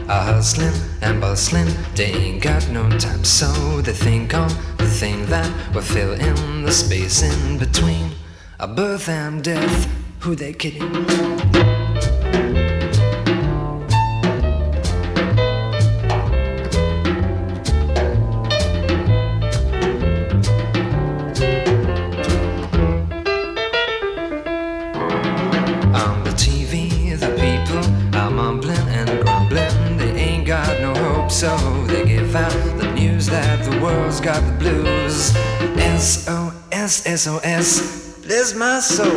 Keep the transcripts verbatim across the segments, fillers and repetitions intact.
are hustling and bustling. They ain't got no time, so they think on the thing that will fill in the space in between a birth and death. Who they kidding? So they give out the news that the world's got the blues. S O S, S O S, bless my soul.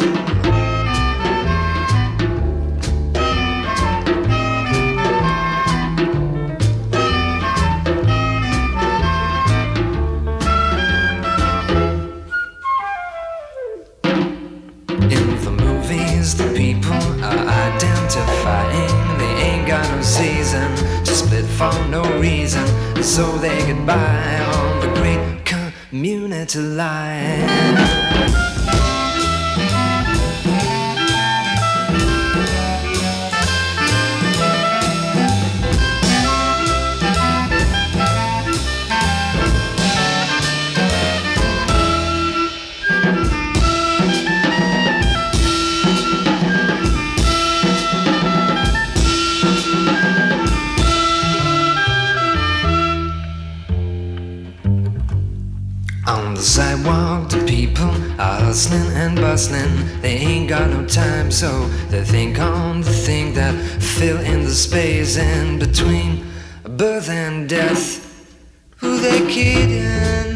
In the movies, the people are identifying. They ain't got no season to split for no reason, so they get by on the great community line. On the sidewalk, the people are hustling and bustling. They ain't got no time, so they think on the thing that fill in the space in between birth and death. Who they kidding?